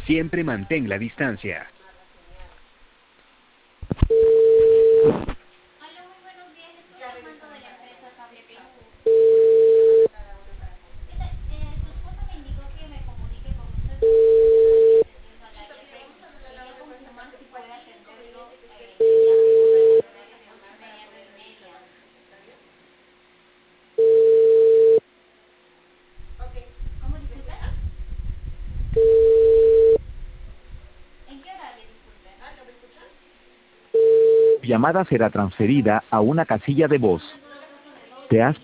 Siempre mantén la distancia. Llamada será transferida a una casilla de voz. Te has